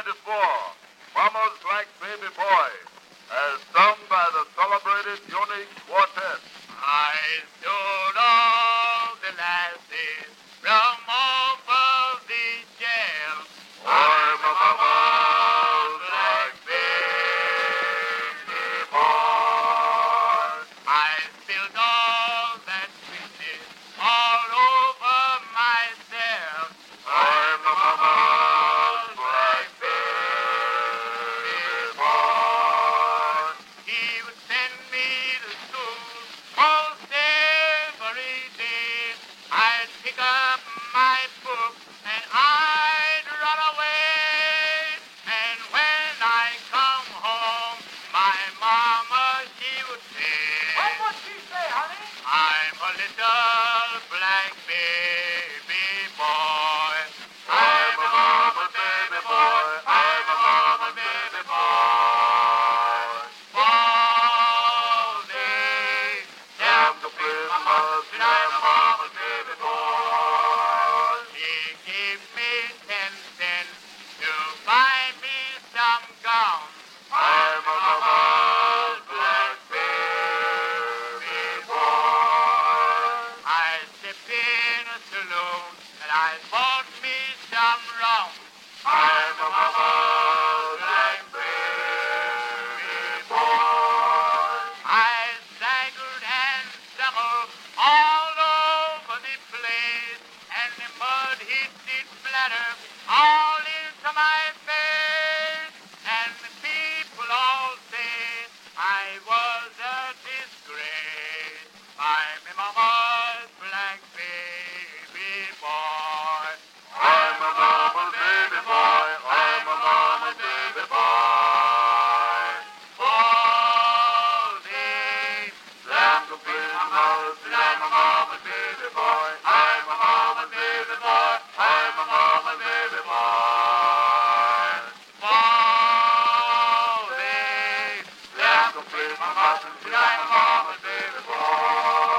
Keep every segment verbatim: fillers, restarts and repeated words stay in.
ninety-four, Mama's Black Baby Boy, as sung by the celebrated Unique Quartet. I stole all the lasses from off of the jail. I'm a Mama's Black Baby Boy. I spilled all that sweetness all over myself. I'm a Mama's Black Baby Boy. He would send me to school most every day. I'd pick up my book and I'd run away. And when I come home, my mama, she would say, What would she say, honey? I'm a little black baby boy. I'm a Mama's baby boy. I'm a Mama's baby boy. All day, Down to Christmas, and I'm a Mama's baby boy. she gave me ten cents to buy me some gum. I'm a Mama's black baby boy. I stepped in a saloon and I bought me some rum. I'm a Mama's black baby boy. I staggered and stumbled all over the place, and the mud hit it splatter all into my face. And the people all say I was a disgrace. I'm a mama's black baby boy. I'm a Mama's baby boy. I'm a Mama's baby boy. All day, Down to Christmas, and I'm a Mama's baby boy. I'm a Mama's baby boy. I'm a Mama's baby boy. all day, Down to Christmas, and I'm a Mama's baby boy.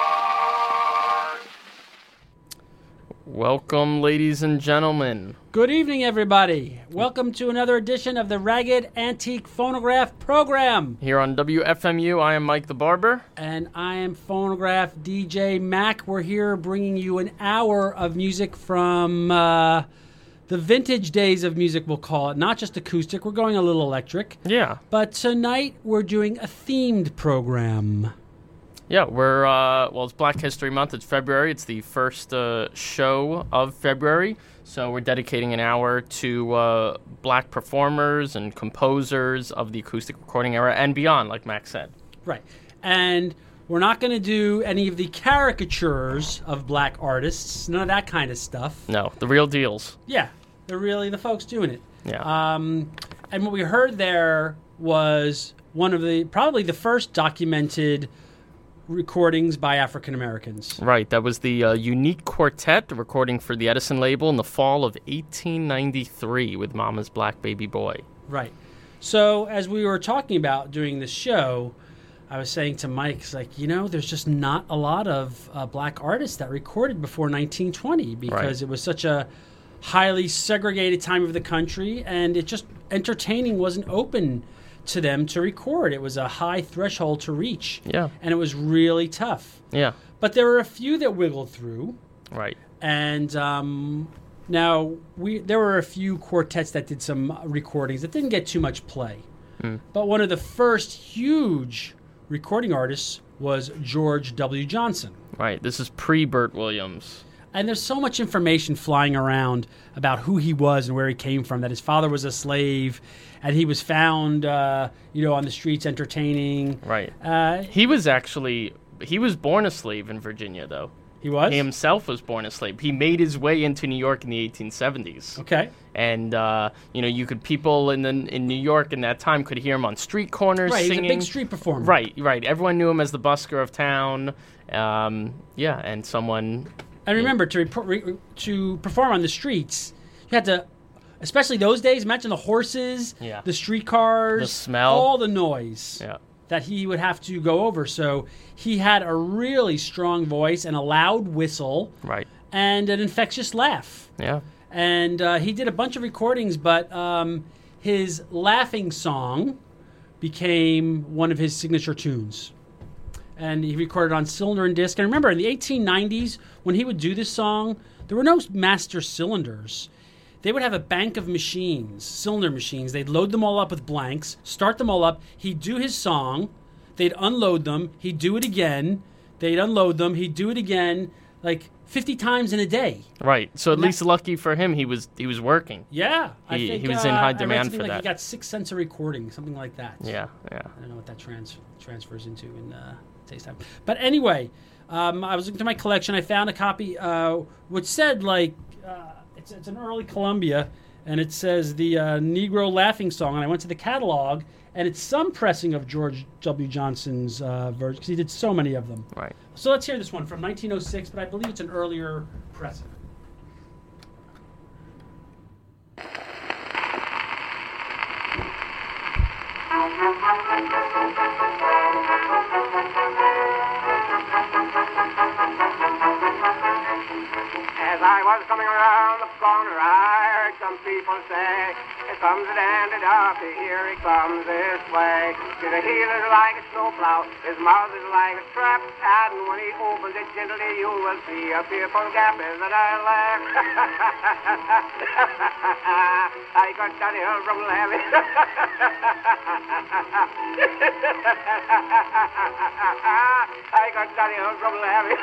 Welcome, ladies and gentlemen. Good evening, everybody. Welcome to another edition of the Ragged Antique Phonograph Program. Here on W F M U, I am Mike the Barber. And I am Phonograph D J Mac. We're here bringing you an hour of music from uh, the vintage days of music, we'll call it. Not just acoustic. We're going a little electric. Yeah. But tonight, we're doing a themed program. Yeah, we're, uh, well, it's Black History Month. It's February. It's the first uh, show of February. So we're dedicating an hour to uh, black performers and composers of the acoustic recording era and beyond, like Max said. Right. And we're not going to do any of the caricatures of black artists. None of that kind of stuff. No, the real deals. Yeah. They're really the folks doing it. Yeah. Um, and what we heard there was one of the, probably the first documented recordings by African Americans. Right, that was the uh, Unique Quartet, recording for the Edison label in the fall of eighteen ninety-three with Mama's Black Baby Boy. Right. So as we were talking about doing this show, I was saying to Mike, it's like, you know, there's just not a lot of uh, black artists that recorded before nineteen twenty because Right. it was such a highly segregated time of the country, and it just, entertaining wasn't open to them to record. It was a high threshold to reach. Yeah. And it was really tough. Yeah, But there were a few that wiggled through. right. And um, now we there were a few quartets that did some recordings that didn't get too much play. Mm. But one of the first huge recording artists was George W. Johnson. Right, this is pre-Burt Williams. And there's so much information flying around about who he was and where he came from, that his father was a slave and he was found, uh, you know, on the streets entertaining. Right. Uh, He was actually, he was born a slave in Virginia, though. he was? He himself was born a slave. He made his way into New York in the eighteen seventies. Okay. And, uh, you know, you could, people in the, in New York in that time could hear him on street corners Right, singing. he's a big street performer. Right, right. Everyone knew him as the busker of town. Um, yeah, and someone... And remember, to report, re, to perform on the streets, you had to, especially those days, imagine the horses, Yeah. the streetcars, The smell. all the noise Yeah. that he would have to go over. So he had a really strong voice and a loud whistle Right. and an infectious laugh. Yeah. And uh, he did a bunch of recordings, but um, his laughing song became one of his signature tunes. And he recorded on cylinder and disc. And remember, in the eighteen nineties, when he would do this song, there were no master cylinders. They would have a bank of machines, cylinder machines. They'd load them all up with blanks, start them all up. He'd do his song. They'd unload them. He'd do it again. They'd unload them. He'd do it again, like fifty times in a day. Right. So at least lucky for him, he was he was working. Yeah, I He- think he was uh, in high I read demand something for like that. He got six cents a recording, something like that. Yeah, yeah. I don't know what that trans- transfers into in uh, today's time. But anyway, um, I was looking through my collection. I found a copy uh, which said like uh, it's it's an early Columbia, and it says the uh, Negro Laughing Song. And I went to the catalog, and it's some pressing of George W. Johnson's uh, version because he did so many of them. Right. So let's hear this one from nineteen oh six, but I believe it's an earlier pressing. As I was coming around the corner, I heard some people say, "Here comes a dandy darky, here he comes this way. His heel is like a snowplow, his mouth is like a trap, and when he opens it gently, you will see a fearful gap." Is that I laugh? I got that hill from laughing. I got that hill from laughing.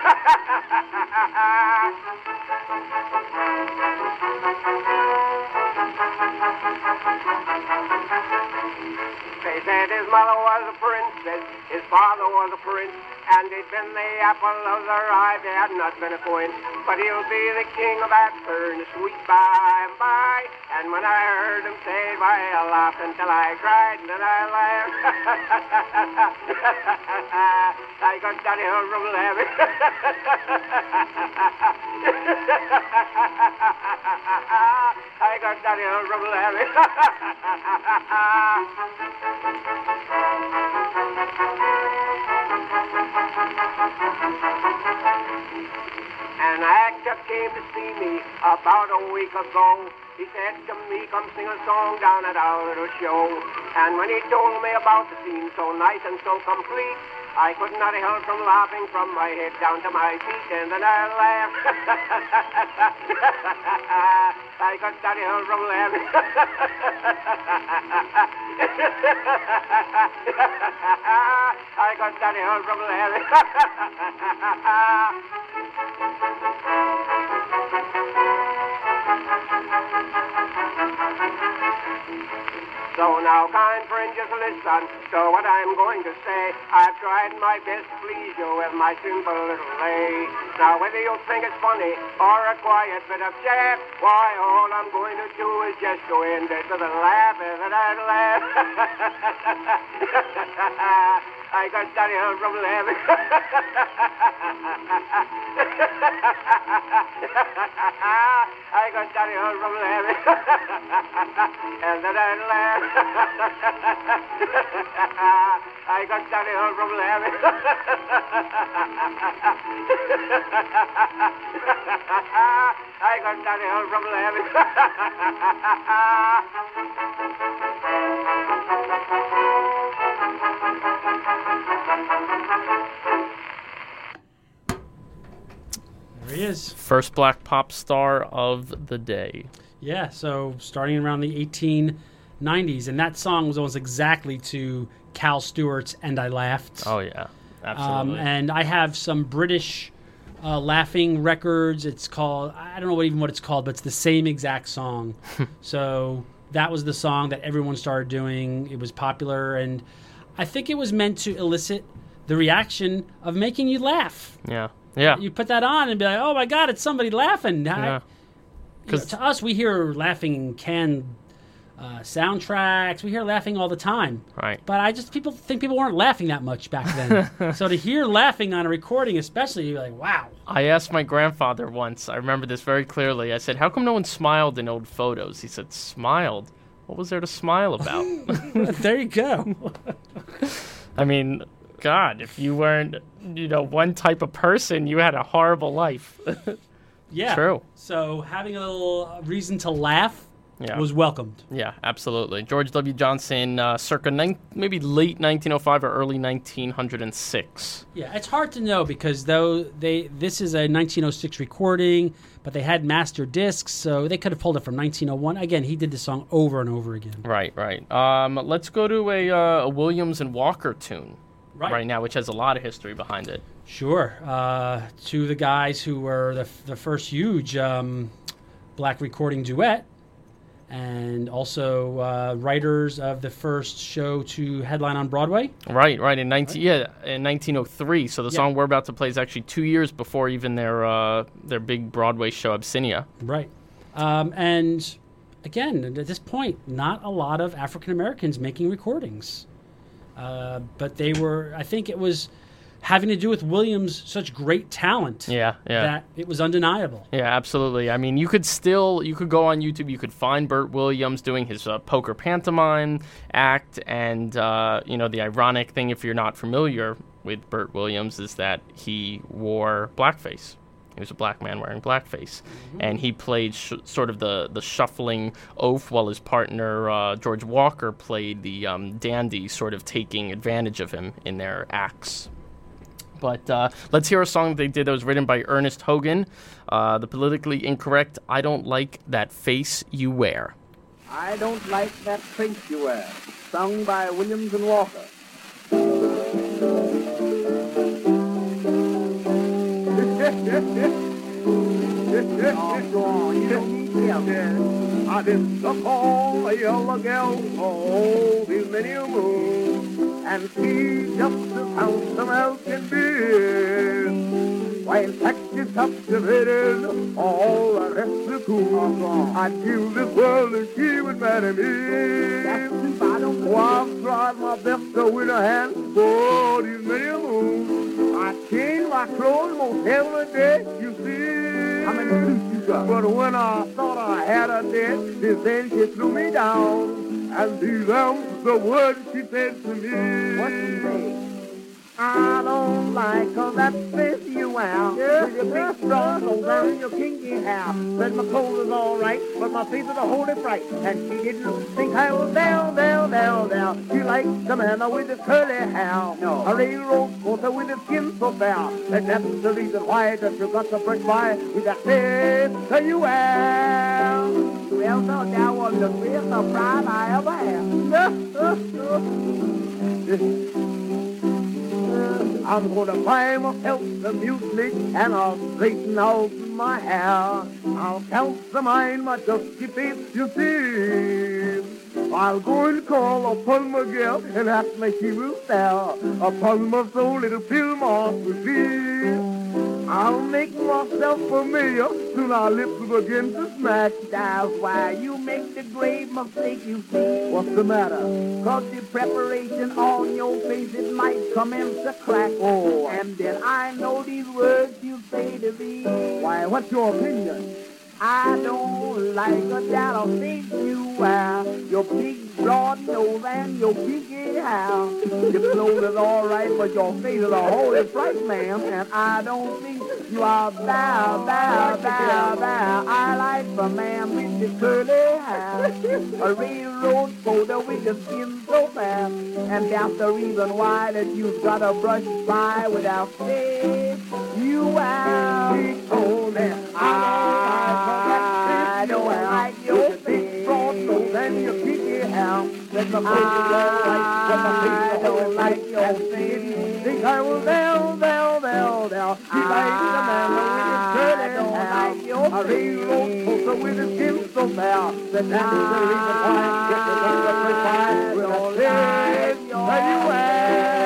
They said his mother was a princess, his father was a prince, and he'd been the apple of their eye, they had not been a coin. But he'll be the king of that fern, sweet by and by. And when I heard him say it, why, I laughed until I cried, and then I laughed. I got that hill from laughing. I got that hill from laughing. An actor came to see me about a week ago. He said to me, "Come sing a song down at our little show." And when he told me about the scene so nice and so complete, I could not help from laughing from my head down to my feet, and then I laughed. I got that hill from laughing. I got that hill from laughing. So now, kind friend, just listen to what I'm going to say. I've tried my best to please you with my simple little lay. Now, whether you think it's funny or a quiet bit of chat, why, all I'm going to do is just go in there with a laugh and I'd laugh. I got that hill from laughing. I got that hill from laughing. And then I'd laugh. I got that hill from laughing. I got that hill from There he is. First black pop star of the day. Yeah, so starting around the eighteen nineties, and that song was almost exactly to Cal Stewart's "And I Laughed." Oh yeah, Um, absolutely. and I have some British uh, laughing records. It's called, I don't know what, even what it's called, but it's the same exact song. So that was the song that everyone started doing. It was popular, and I think it was meant to elicit the reaction of making you laugh. yeah, yeah. You put that on and be like, oh my God, it's somebody laughing. I- Yeah. you know, 'Cause- to us, we hear laughing canned uh, soundtracks. We hear laughing all the time. Right. But I just people think people weren't laughing that much back then. So to hear laughing on a recording, especially, you're like, wow. I asked my grandfather once, I remember this very clearly. I said, "How come no one smiled in old photos?" He said, "Smiled? What was there to smile about?" There you go. I mean, God, if you weren't, you know, one type of person, you had a horrible life. Yeah. True. So having a little reason to laugh Yeah. was welcomed. Yeah, absolutely. George W. Johnson, uh, circa nine, maybe late nineteen oh five or early nineteen oh six. Yeah, it's hard to know because though they this is a nineteen oh six recording, but they had master discs, so they could have pulled it from nineteen oh one. Again, he did the song over and over again. Right, right. Um, let's go to a, uh, a Williams and Walker tune Right. right now, which has a lot of history behind it. Sure. Uh, two of the guys who were the, the first huge um, black recording duet, and also uh, writers of the first show to headline on Broadway. Right, right. In nineteen, yeah, in nineteen oh three. So the Yeah. song we're about to play is actually two years before even their uh, their big Broadway show, Abyssinia. Right. Um, and again, at this point, not a lot of African Americans making recordings. Uh, but they were, I think it was having to do with Williams' such great talent Yeah, yeah. that it was undeniable. Yeah, absolutely. I mean, you could still, you could go on YouTube, you could find Burt Williams doing his uh, poker pantomime act, and, uh, you know, the ironic thing, if you're not familiar with Burt Williams, is that he wore blackface. He was a black man wearing blackface, mm-hmm. and he played sh- sort of the, the shuffling oaf while his partner, uh, George Walker, played the um, dandy, sort of taking advantage of him in their acts. But uh, let's hear a song they did that was written by Ernest Hogan, uh, the politically incorrect I Don't Like That Face You Wear. I Don't Like That Face You Wear, sung by Williams and Walker. Oh, go on, you don't need them. I did the call a yellow gal oh, these many a moon, and she just as handsome as can be. Why, in fact, she's captivated all the rest of the cool. I'd give this world if she would marry me. That's too bad, I don't Oh, I've tried my best to win a hand for these many a moon. I change my clothes most every day, you see. How many suits you got? But when I thought I had her dead, this then she threw me down. And these are the words she said to me. What you say? I don't like her, that face you wear. Yeah. With your big strong nose and your kinky hair. Said my clothes is all right, but my face is a holy fright. And she didn't think I was down, down, down, down. She liked the man with the curly hair. No. A railroad porter with the skin so fair. And that's the reason why that you got to brush by with that face that you wear. Well, no, that was the greatest surprise I ever had. I'm gonna buy myself some music and I'll straighten out my hair. I'll count the mine, my dusty face, you see. I'll go and call upon my girl and ask me she will stare upon my soul, it'll fill my with me. I'll make myself familiar, soon our lips will begin to smack. That's why you make the grave mistake, you see. What's the matter? Cause the preparation on your face, it might commence to crack. Oh. And then I know these words you say to me. Why, what's your opinion? I don't like a that face you wear. Your big broad nose and your pinky hair. Your clothes is all right, but your face is a holy fright, ma'am. And I don't think you are bow, bow, bow, bow. I like the man with the curly hair. A railroad folder with the skin so fair. And that's the reason why that you've got to brush by without face you wear. Oh, man. I don't like your face. Broad nose and your pinky hair. Let the face is all right, but the face I is don't holy like fright. your And she didn't think I was down, down, down, down. She liked the man with his curly I don't hair. like your A railroad poster with his skin so fair. That that is the reason why it was on the first time with a face that you wear.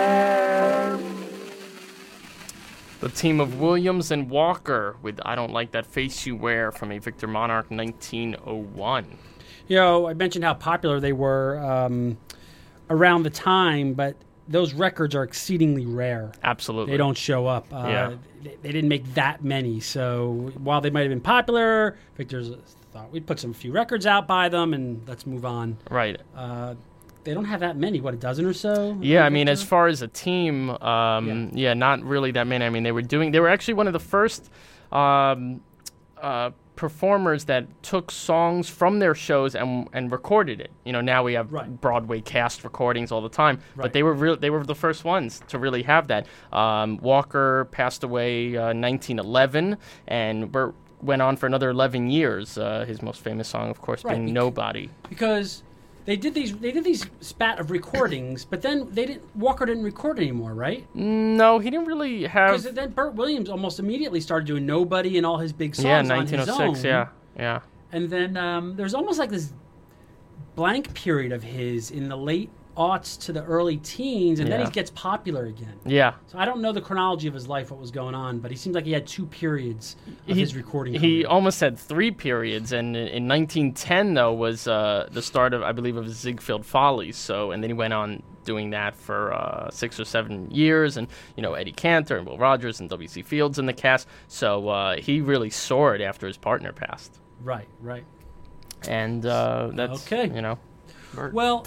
The team of Williams and Walker with I Don't Like That Face You Wear from a Victor Monarch nineteen oh one. You know, I mentioned how popular they were um, around the time, but those records are exceedingly rare. Absolutely. They don't show up. Uh, Yeah. they, they didn't make that many. So while they might have been popular, Victor's thought we'd put some few records out by them and let's move on. Right. Uh, they don't have that many. What, a dozen or so? Yeah, I mean, Victor? as far as a team, um, yeah. not really that many. I mean, they were doing, they were actually one of the first um, uh, performers that took songs from their shows and and recorded it. You know, now we have Right. Broadway cast recordings all the time, Right. but they were real. They were the first ones to really have that. Um, Walker passed away uh, nineteen eleven, and Burt went on for another eleven years. Uh, his most famous song, of course, Right, being bec- "Nobody." Because they did these they did these spat of recordings, but then they didn't Walker didn't record anymore, right? No, he didn't really have. Because then Burt Williams almost immediately started doing Nobody and all his big songs Yeah, on nineteen oh his six. own. Yeah, yeah. And then um, there's almost like this blank period of his in the late aughts to the early teens, and then Yeah. he gets popular again. Yeah. So I don't know the chronology of his life, what was going on, but he seems like he had two periods of He- his recording He career. almost had three periods, and in in nineteen ten though was uh, the start of, I believe, of Ziegfeld Follies. So, and then he went on doing that for uh, six or seven years, and you know Eddie Cantor and Will Rogers and W C Fields in the cast. So uh, he really soared after his partner passed, Right, right. and uh, that's Okay. you know. Well,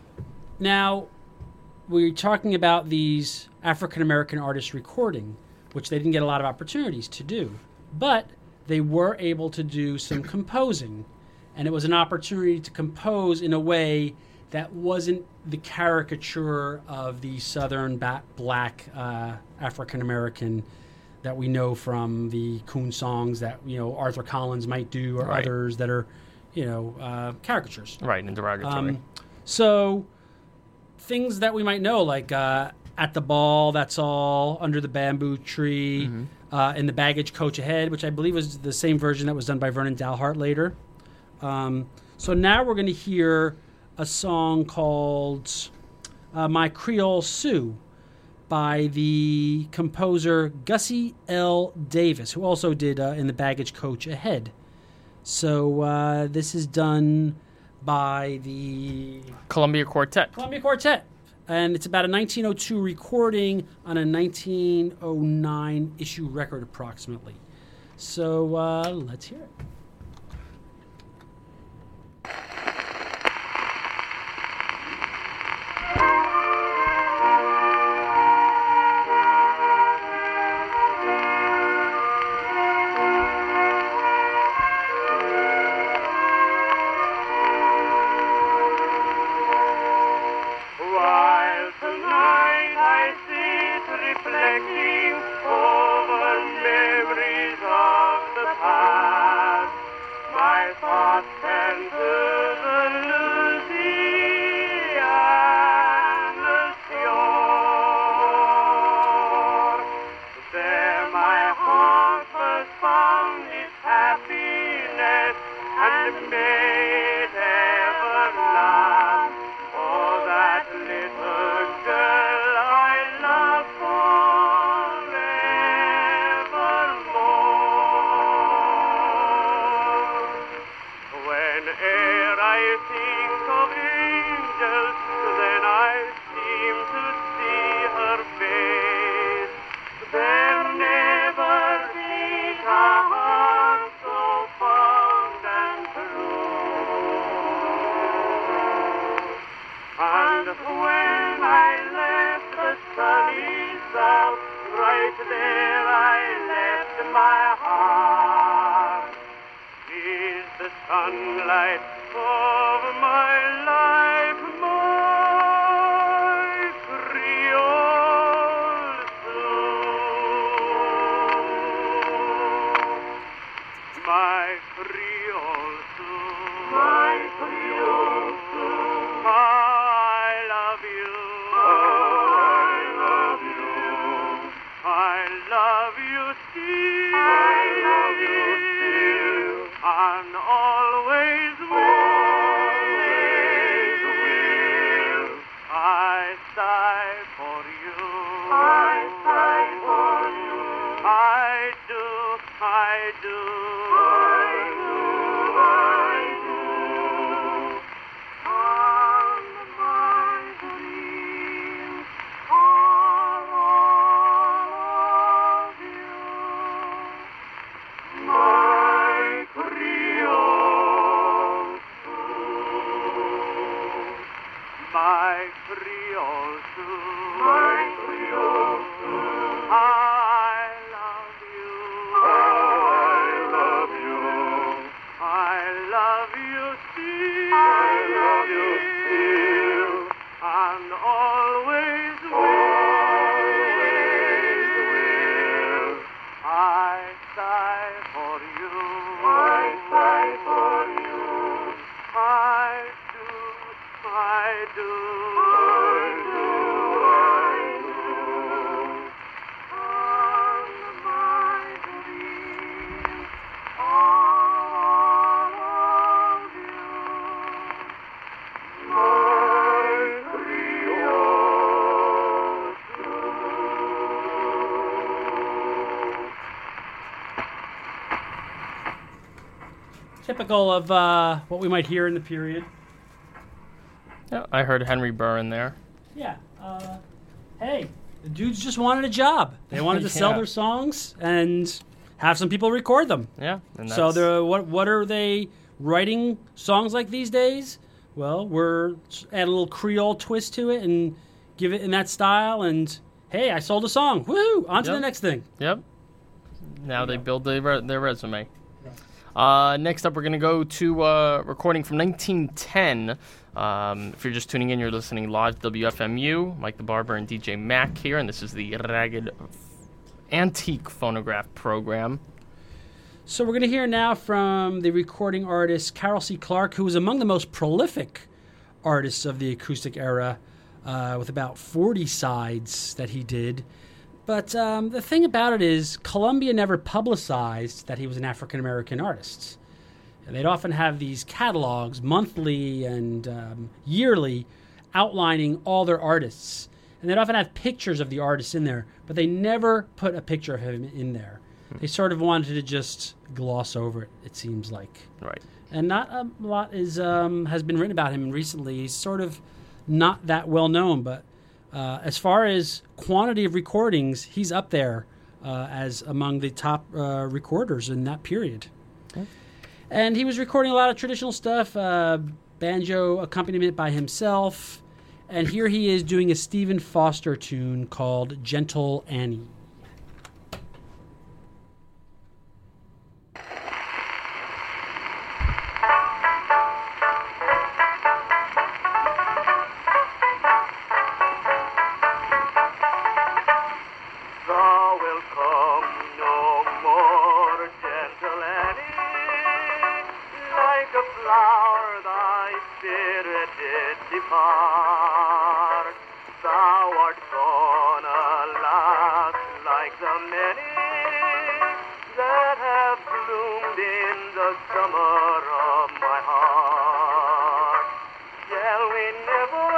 now we're talking about these African American artists recording, which they didn't get a lot of opportunities to do, but they were able to do some composing, and it was an opportunity to compose in a way that wasn't the caricature of the Southern ba- black uh, African American that we know from the coon songs that you know Arthur Collins might do, or Right. others that are, you know, uh, caricatures. Right, and derogatory. Um, so things that we might know, like uh, At the Ball, That's All, Under the Bamboo Tree, uh, in the Baggage Coach Ahead, which I believe was the same version that was done by Vernon Dalhart later. Um, so now we're going to hear a song called uh, My Creole Sue by the composer Gussie L. Davis, who also did uh, In the Baggage Coach Ahead. So uh, this is done by the Columbia Quartet. Columbia Quartet. And it's about a nineteen oh two recording on a nineteen oh nine issue record, approximately. So uh, let's hear it. While tonight I sit reflecting over memories of the past, my thoughts turn to the Louisiana shore. There my heart first found its happiness and made ever last. Oh, that little girl I love forevermore. Whene'er I think of angels, then I seem to see her face. There never beat a heart so fond and true. And when I left the sunny south, right there I left my heart. Is the sunlight of my life, my Creole Sue, my Creole Sue, my Creole Sue. I love you. I love you. I love you still. I love you still. And always will. I sigh for you. I sigh for you. I do. I do. I do. I do. And my dreams are all of you, my Creole Sue, my Creole Sue, my Creole Sue. I love you, I love you. typical of uh, what we might hear in the period. Yeah, I heard Henry Burr in there. Yeah. Uh, hey, the dudes just wanted a job. They wanted to sell Yeah. their songs and have some people record them. Yeah. And So that's- they're, what what are they writing songs like these days? Well, we're add a little Creole twist to it and give it in that style. And hey, I sold a song. Woo! On to Yep. the next thing. Yep. Now they build their, re- their resume. Uh, next up, we're going to go to uh, recording from nineteen ten. Um, if you're just tuning in, you're listening live to W F M U. Mike the Barber and D J Mac here, and this is the Ragged Antique Phonograph Program. So we're going to hear now from the recording artist Carol C. Clark, who was among the most prolific artists of the acoustic era, uh, with about forty sides that he did. But um, the thing about it is, Columbia never publicized that he was an African-American artist. And they'd often have these catalogs, monthly and um, yearly, outlining all their artists. And they'd often have pictures of the artists in there, but they never put a picture of him in there. They sort of wanted to just gloss over it, it seems like. Right. And not a lot is um, has been written about him recently. He's sort of not that well known, but uh, as far as quantity of recordings, he's up there uh, as among the top uh, recorders in that period. Okay. And he was recording a lot of traditional stuff, uh, banjo accompaniment by himself. And here he is doing a Stephen Foster tune called Gentle Annie. Thou wilt come no more, gentle Annie, like a flower thy spirit did depart. Thou art gone, alas, like the many that have bloomed in the summer of my heart. Shall we never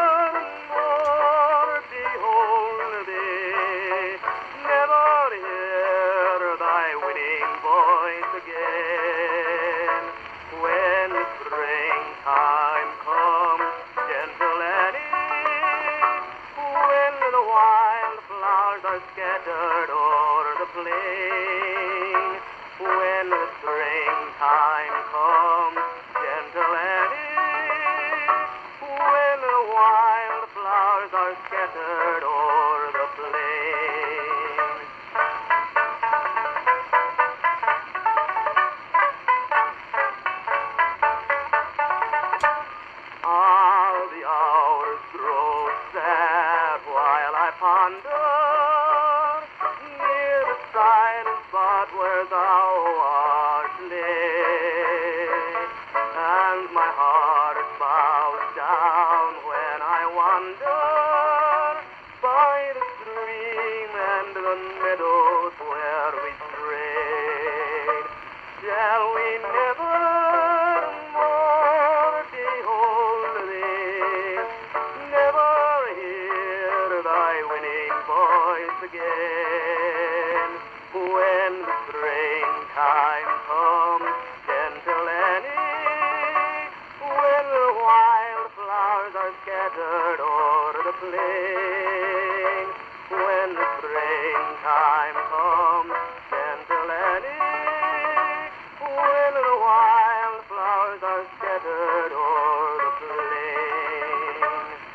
more behold thee, never hear thy winning voice again? When the springtime comes, gentle Annie, when the wild flowers are scattered o'er the plain, when the springtime comes, gentle Annie, when the wild flowers are scattered o'er the plain. All the hours grow sad while I ponder near the silent spot where thou art laid, and my heart bows down when I wander by the stream and the meadows where we strayed. Shall we never more behold thee, never hear thy winning voice again? When the springtime comes, gentle Annie, when the wild flowers are scattered o'er the plain, when the springtime comes, gentle Annie, when the wild flowers are scattered o'er the plain.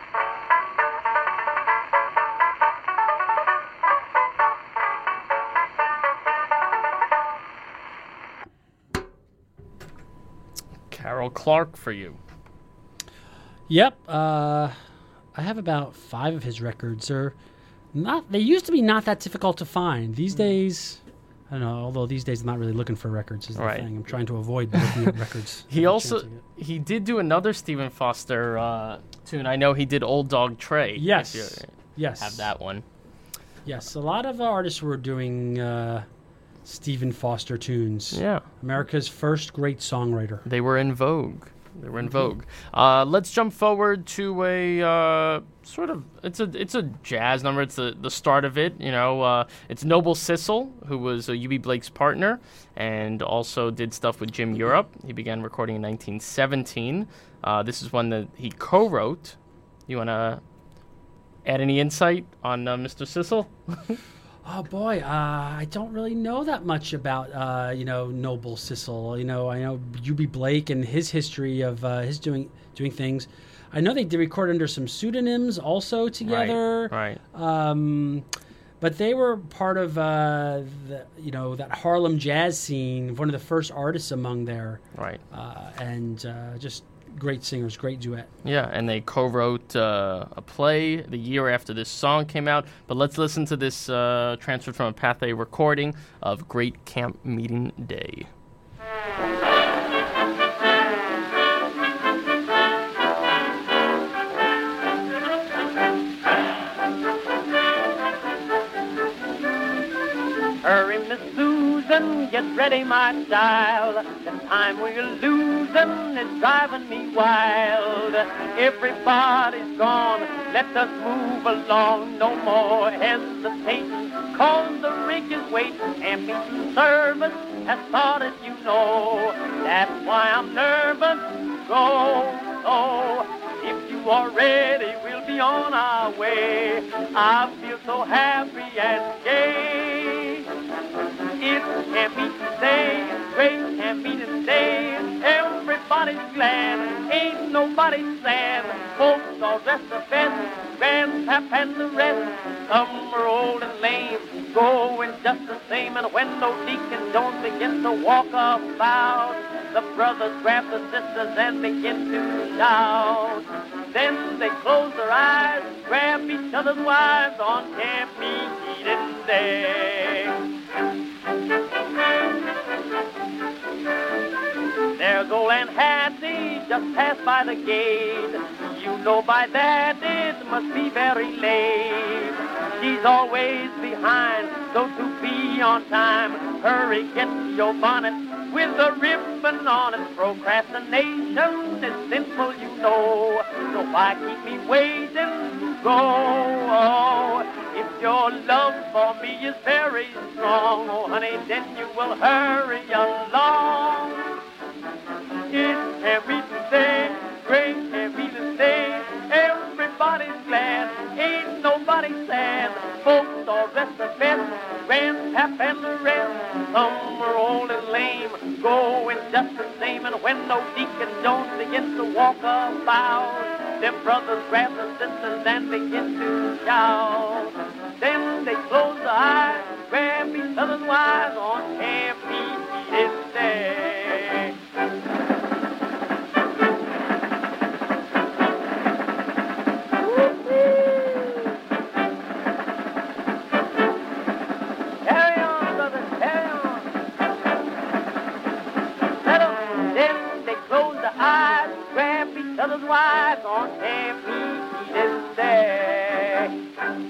Carol Clark for you. Yep. Uh, I have about five of his records. They're not. They used to be not that difficult to find. These days, I don't know. Although these days I'm not really looking for records. Is the Right. thing. I'm trying to avoid looking at records. He Every also chance I get. he did do another Stephen Foster uh, tune. I know he did Old Dog Trey. if Yes. you Yes. have that one. Yes. A lot of artists were doing uh, Stephen Foster tunes. Yeah, America's first great songwriter. they were in vogue. They were in vogue. Uh, let's jump forward to a uh, sort of it's a it's a jazz number. It's the the start of it. You know, uh, it's Noble Sissle, who was uh, U B Blake's partner and also did stuff with Jim Europe. He began recording in nineteen seventeen. Uh, this is one that he co-wrote. You want to add any insight on uh, Mister Sissle? Oh boy, uh, I don't really know that much about uh, you know Noble Sissle. You know, I know U B Blake and his history of uh, his doing doing things. I know they did record under some pseudonyms also together. Right. right. Um, but they were part of uh, the, you know that Harlem jazz scene, one of the first artists among there. Right. Uh, and uh, just great singers, great duet. Yeah, and they co-wrote uh, a play the year after this song came out. But let's listen to this uh, transferred from a Pathé recording of Great Camp Meeting Day. Hurry, Miss Susan, get ready, my child. The time we're losing is driving me wild. Everybody's gone, let us move along. No more hesitating, cause the rig is waiting. Camping service has started, you know. That's why I'm nervous. Go, go. If you are ready, we'll be on our way. I feel so happy and gay. It can't be today, great can't be today. Everybody's glad, ain't nobody sad. Folks all dressed the best, grandpap and the rest. Some are old and lame, going just the same. And when those deacon don't begin to walk about, the brothers grab the sisters and begin to shout. Then they close their eyes, grab each other's wives on Camp Meeting Day. There's old Aunt Hattie just passed by the gate. You know by that it must be very late. She's always behind, so to be on time, hurry, get your bonnet with a ribbon on it. Procrastination is sinful, you know, so why keep me waiting? Go, if your love for me is very strong, oh honey, then you will hurry along. It's every day, great every day. Everybody's glad, ain't nobody sad. Folks all dressed the best, grandpap and the rest. Some are old and lame, going just the same. And when no deacon don't begin to walk about, their brothers grab the sisters and begin to shout. Then they close their eyes, grab each other's wives on Camp Meeting Day. Carry on, brothers, carry on. Let 'em, then they close their eyes, grab each other's wives on Camp Meeting Day.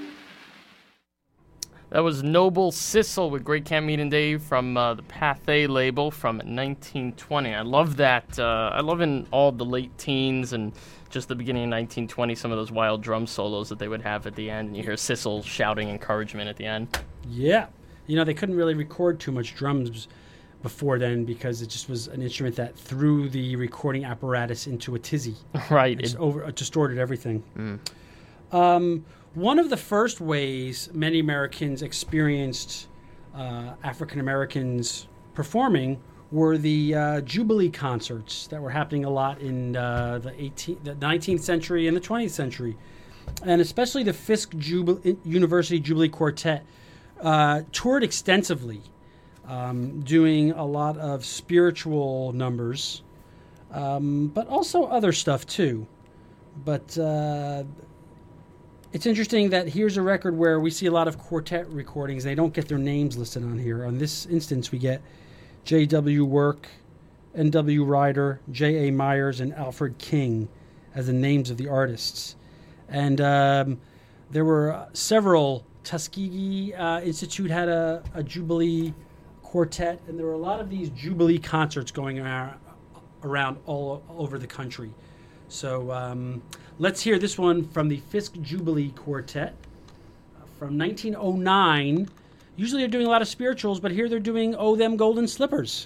That was Noble Sissle with Great Camp Meeting Day from uh, the Pathé label from nineteen twenty. I love that. Uh, I love in all the late teens and just the beginning of nineteen twenty, some of those wild drum solos that they would have at the end. And you hear Sissle shouting encouragement at the end. Yeah. You know, they couldn't really record too much drums before then because it just was an instrument that threw the recording apparatus into a tizzy. Right. It just It, over, it distorted everything. Mm. Um, one of the first ways many Americans experienced uh, African Americans performing were the uh, Jubilee concerts that were happening a lot in uh, the eighteenth, the nineteenth century and the twentieth century, and especially the Fisk Jubile- University Jubilee Quartet uh, toured extensively, um, doing a lot of spiritual numbers, um, but also other stuff too. But uh, it's interesting that here's a record where we see a lot of quartet recordings. They don't get their names listed on here. On this instance, we get J W Work, N W Ryder, J A Myers, and Alfred King as the names of the artists. And um, there were several. Tuskegee uh, Institute had a, a Jubilee quartet, and there were a lot of these Jubilee concerts going around, around all over the country. So um, let's hear this one from the Fisk Jubilee Quartet from nineteen oh nine. Usually they're doing a lot of spirituals, but here they're doing Oh Them Golden Slippers.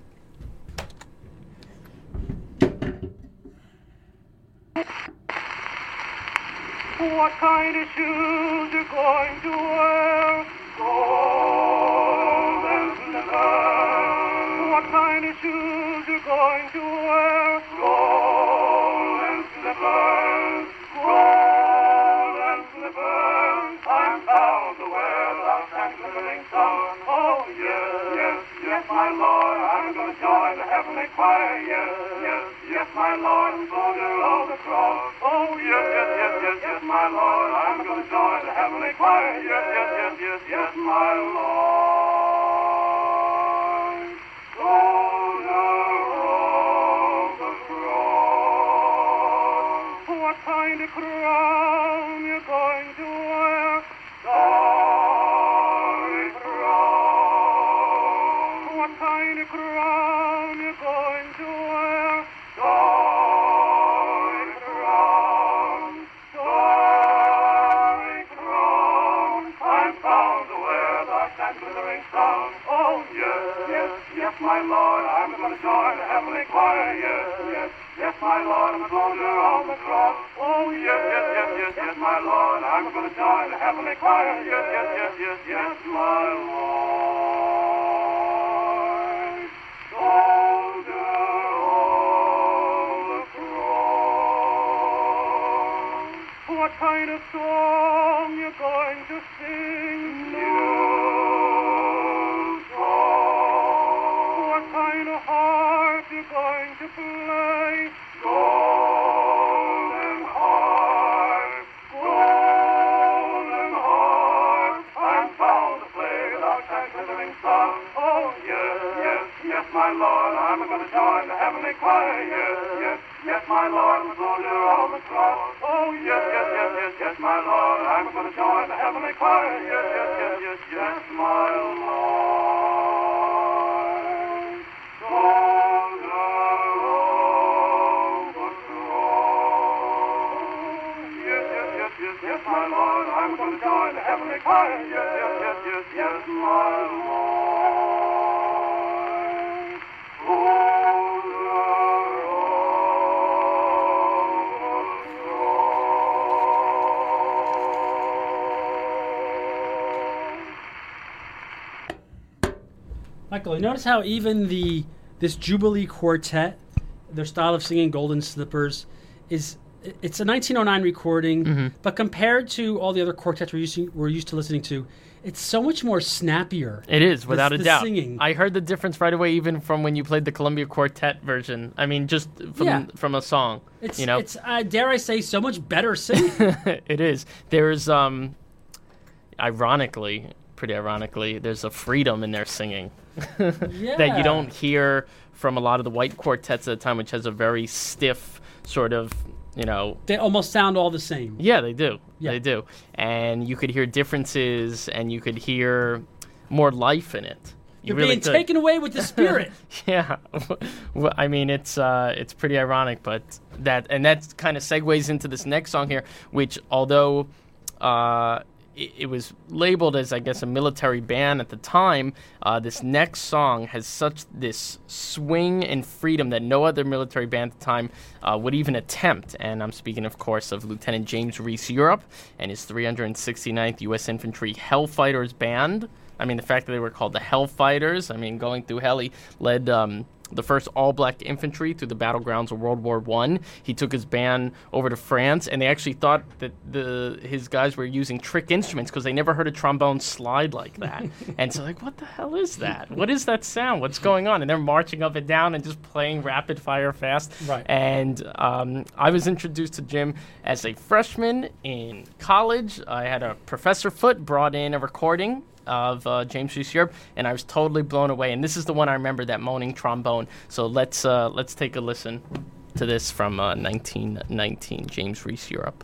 What kind of shoes you're going to wear? Golden slippers. What kind of shoes you're going to wear? Golden slippers. Golden slippers. I'm bound to wear the glittering sun. Oh yes, yes, yes, my Lord, I'm going to join the heavenly choir. Yes, yes, yes, my Lord, soldier of the cross. Oh yes, yes, yes, yes, yes, my Lord, I'm going to join the heavenly choir. Yes, yes, yes, yes, yes, my Lord, soldier of the cross. What kind of crown you're going to wear? Starry crown. What kind of crown you're going to wear? Starry crown. Starry crown. I'm bound to wear the and glittering sun. Oh yes, yes, yes, my Lord, I'm going to join the heavenly choir. Yes, yes, yes, my Lord, I'm a soldier on the cross. Oh yes, yes, yes, yes, yes, my Lord, I'm going to join the heavenly choir. Yes, yes, yes, yes, yes, my Lord, soldier on the cross. What kind of song you're going to sing? New song. What kind of harp you're going to play? Golden harp, golden harp. I'm bound to play the glittering sun. Oh yes, yes, yes, my Lord, I'm going to join the heavenly choir. Yes, yes, yes, my Lord, I'm a soldier on the cross. Oh yes, yes, yes, yes, yes, my Lord, I'm going to join the heavenly choir. Yes, yes, yes, yes, yes, my Lord, soldier of the cross. Yes, yes, yes, yes, yes, my Lord, I'm going to join the heavenly choir. Yes, yes, yes, yes, yes, my Lord, soldier Michael, you notice how even the this Jubilee Quartet, their style of singing Golden Slippers, is it's a nineteen oh nine recording, Mm-hmm. but compared to all the other quartets we're used to, we're used to listening to, it's so much more snappier. It is, without the, a the doubt. Singing. I heard the difference right away, even from when you played the Columbia Quartet version. I mean, just from Yeah. from a song. It's you know, it's uh, dare I say so much better singing. it is. There's um, ironically, pretty ironically, there's a freedom in their singing Yeah. that you don't hear from a lot of the white quartets at the time, which has a very stiff sort of, you know. They almost sound all the same. Yeah, they do. Yeah. They do. And you could hear differences, and you could hear more life in it. You You're really being could. taken away with the spirit. Yeah, well, I mean it's uh, it's pretty ironic, but that and that kind of segues into this next song here, which although uh, it, it was labeled as, I guess, a military band at the time, uh, this next song has such this swing and freedom that no other military band at the time uh, would even attempt. And I'm speaking, of course, of Lieutenant James Reese Europe and his three hundred sixty-ninth U S Infantry Hellfighters Band. I mean, the fact that they were called the Hellfighters, I mean, going through hell, he led um, the first all-black infantry through the battlegrounds of World War One. He took his band over to France, and they actually thought that the his guys were using trick instruments because they never heard a trombone slide like that. And so, like, what the hell is that? What is that sound? What's going on? And they're marching up and down and just playing rapid-fire fast. Right. And um, I was introduced to Jim as a freshman in college. I had a Professor Foote brought in a recording of uh, James Reese Europe, and I was totally blown away. And this is the one I remember, that moaning trombone. So let's uh, let's take a listen to this from uh, nineteen nineteen, James Reese Europe.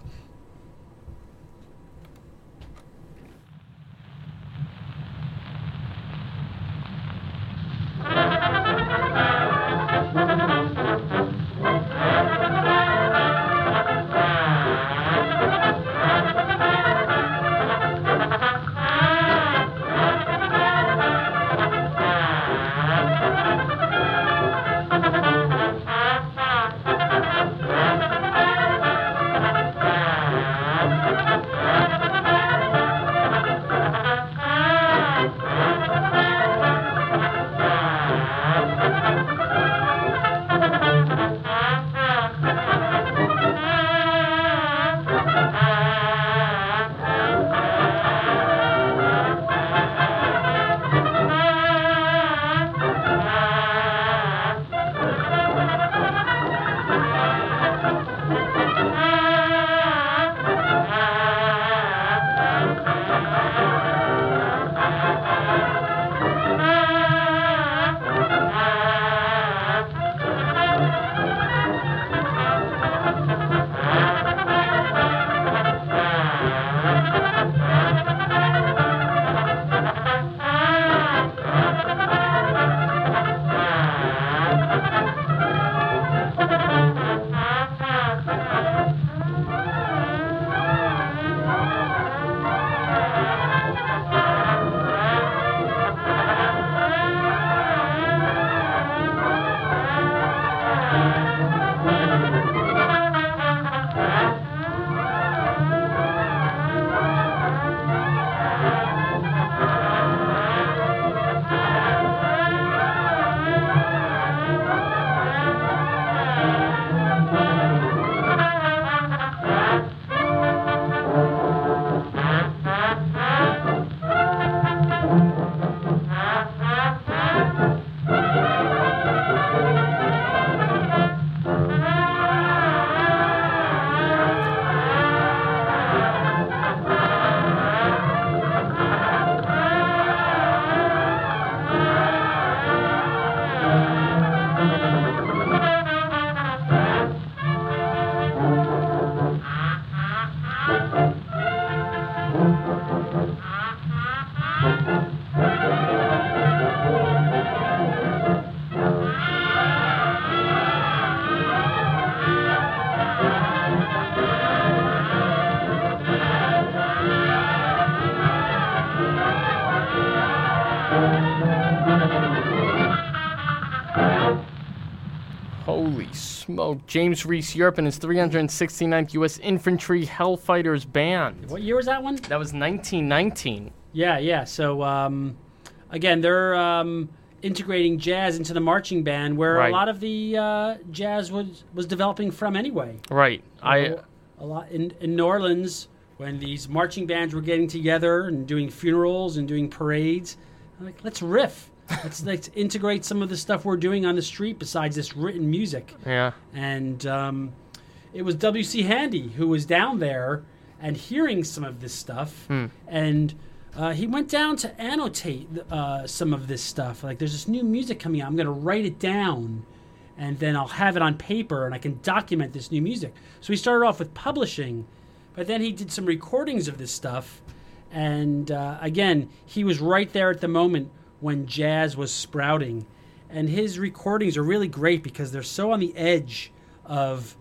Oh, James Reese Europe and his three hundred sixty-ninth U S Infantry Hellfighters Band. What year was that one? That was nineteen nineteen. Yeah, yeah. So, um, again, they're um, integrating jazz into the marching band, where Right. a lot of the uh, jazz was was developing from anyway. Right. I You know, a lot in, in New Orleans, when these marching bands were getting together and doing funerals and doing parades, I'm like, let's riff. Let's, let's integrate some of the stuff we're doing on the street besides this written music. yeah. And um, it was W C Handy who was down there and hearing some of this stuff. Hmm. And uh, he went down to annotate uh, some of this stuff. Like, there's this new music coming out. I'm going to write it down, and then I'll have it on paper, and I can document this new music. So he started off with publishing, but then he did some recordings of this stuff. And uh, again, he was right there at the moment when jazz was sprouting. And his recordings are really great because they're so on the edge of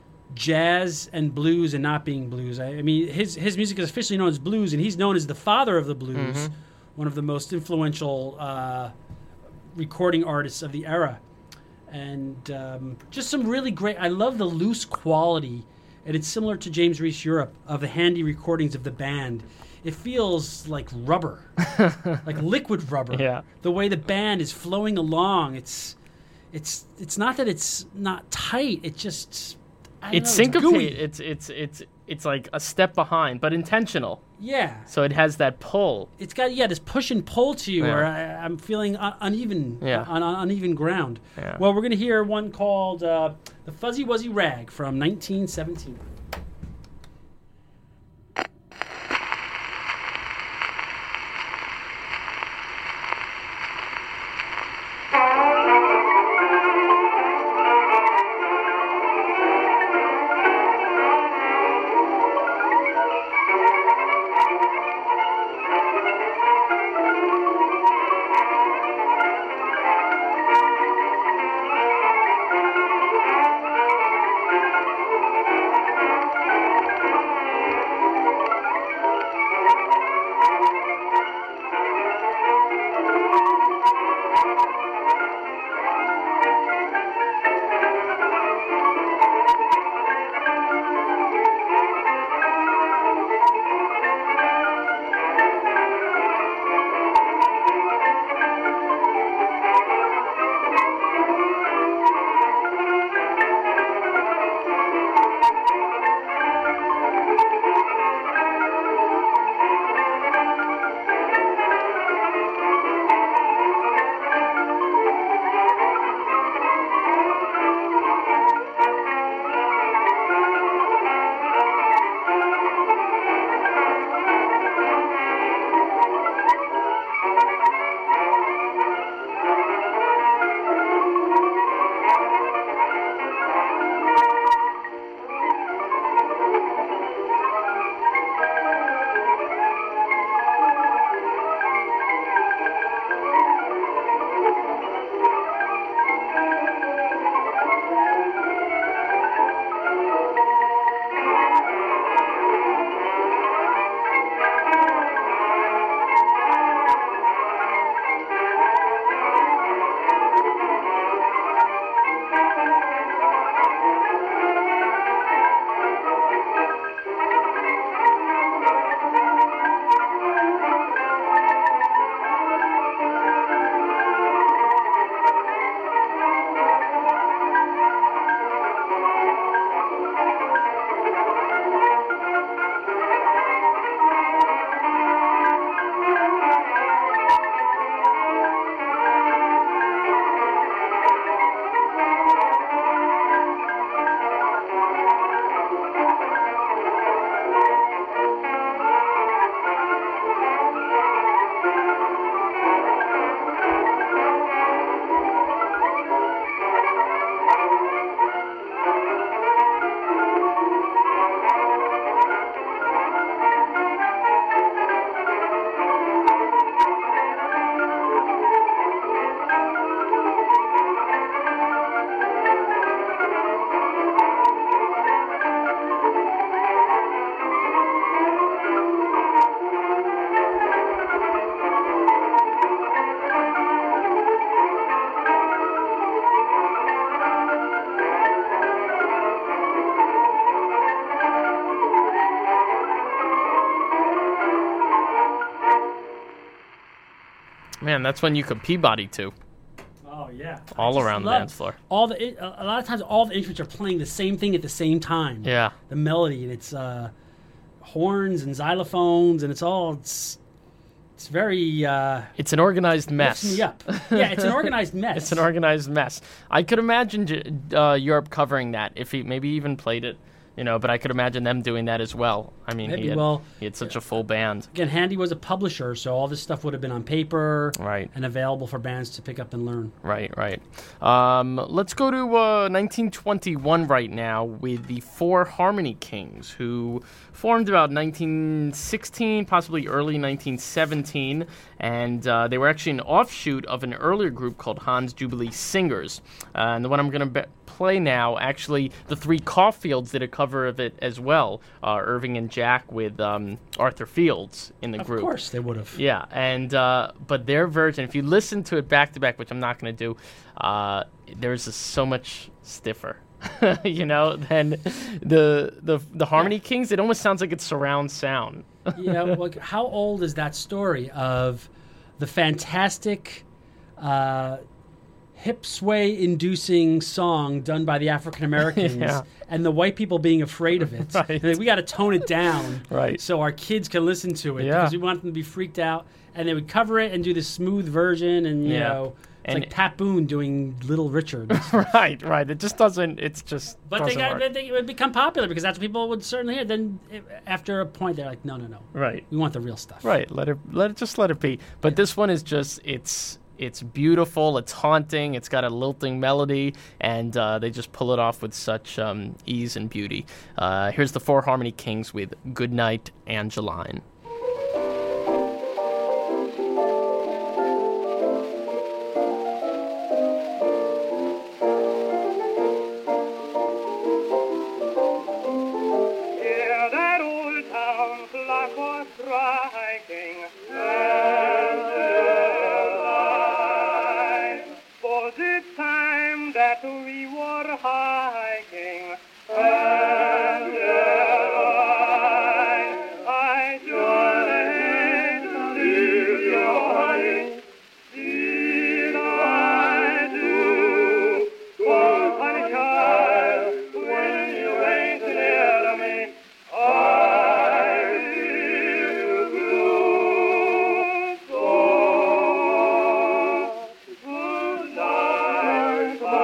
jazz and blues and not being blues. I, I mean, his his music is officially known as blues, and he's known as the father of the blues, Mhm. one of the most influential uh, recording artists of the era. And um, just some really great, I love the loose quality, and it's similar to James Reese Europe, of the Handy recordings of the band. It feels like rubber, like liquid rubber. Yeah. The way the band is flowing along, it's it's it's not that it's not tight. It just I don't It's know, it's gooey. syncopated. It's it's it's it's like a step behind, but intentional. Yeah, So it has that pull. it's got yeah this push and pull to you, Yeah. where I, I'm feeling un- uneven, Yeah. on, on uneven ground. Yeah. Well, we're gonna hear one called uh, "The Fuzzy Wuzzy Rag" from nineteen seventeen. Thank man, that's when you could Peabody to. Oh yeah, All I just around the love dance floor. All the it, a lot of times, all the instruments are playing the same thing at the same time. Yeah. The melody, and it's uh, horns and xylophones, and it's all it's it's very uh, It's an organized mess. lifts me up. Yeah, it's an organized mess. It's an organized mess. I could imagine J- uh, Europe covering that if he maybe even played it, you know. But I could imagine them doing that as well. I mean, Maybe, he had, well, he had such a full band. Again, Handy was a publisher, so all this stuff would have been on paper Right. and available for bands to pick up and learn. Right, right. Um, let's go to uh, nineteen twenty-one right now with the Four Harmony Kings, who formed about nineteen sixteen, possibly early nineteen seventeen, and uh, they were actually an offshoot of an earlier group called Hans Jubilee Singers. Uh, and the one I'm going to be- play now, actually, the Three Caulfields did a cover of it as well, uh, Irving and Jack with um, Arthur Fields in the Of group. course, they would have. Yeah, and uh, but their version, if you listen to it back to back, which I'm not going to do, uh, there's just so much stiffer, you know, than the the the Harmony Kings. It almost sounds like it's surround sound. Yeah, well, how old is that story of the fantastic uh, hip sway inducing song done by the African Americans Yeah. and the white people being afraid of it? Right. And like, we got to tone it down Right. so our kids can listen to it Yeah. because we want them to be freaked out. And they would cover it and do this smooth version, and you Yeah. know, it's And- like Pat Boone doing Little Richard. right, right. It just doesn't. It's just. But they doesn't got work. they, they, it would become popular because that's what people would certainly hear. Then eh, after a point, they're like, no, no, no, right. we want the real stuff. Right. Let it. Let it. Just let it be. But this one is just. It's. It's beautiful. It's haunting. It's got a lilting melody, and uh, they just pull it off with such um, ease and beauty. Uh, here's the Four Harmony Kings with "Goodnight, Angeline." Hear that old town clock was striking, Angeline. For the time that we were hiking, Angeline. I surely hate to leave you, honey. Still I do. Oh, honey child, when you ain't near me, I feel blue. So good night, my